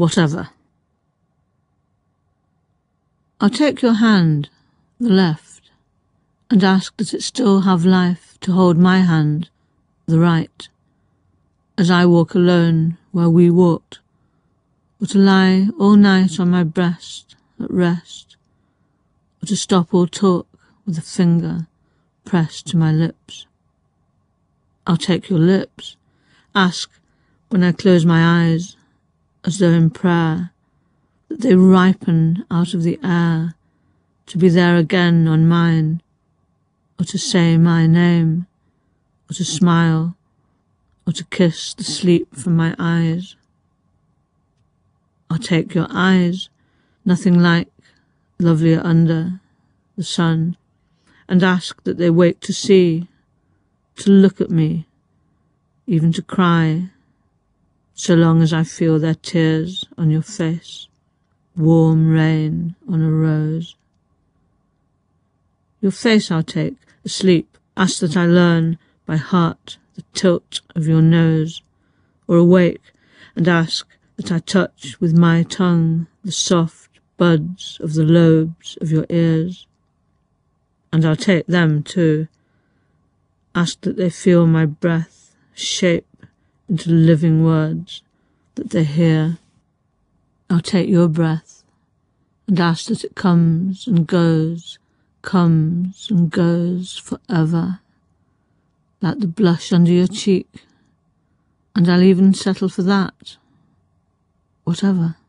Whatever. I'll take your hand, the left, and ask that it still have life to hold my hand, the right, as I walk alone where we walked, or to lie all night on my breast at rest, or to stop all talk with a finger pressed to my lips. I'll take your lips, ask when I close my eyes, as though in prayer, that they ripen out of the air, to be there again on mine, or to say my name, or to smile, or to kiss the sleep from my eyes. I'll take your eyes, nothing like, lovelier under the sun, and ask that they wake to see, to look at me, even to cry, so long as I feel their tears on your face, warm rain on a rose. Your face I'll take, asleep, ask that I learn by heart the tilt of your nose, or awake and ask that I touch with my tongue the soft buds of the lobes of your ears. And I'll take them too, ask that they feel my breath shape into living words that they hear. I'll take your breath and ask that it comes and goes forever, like the blush under your cheek, and I'll even settle for that, whatever.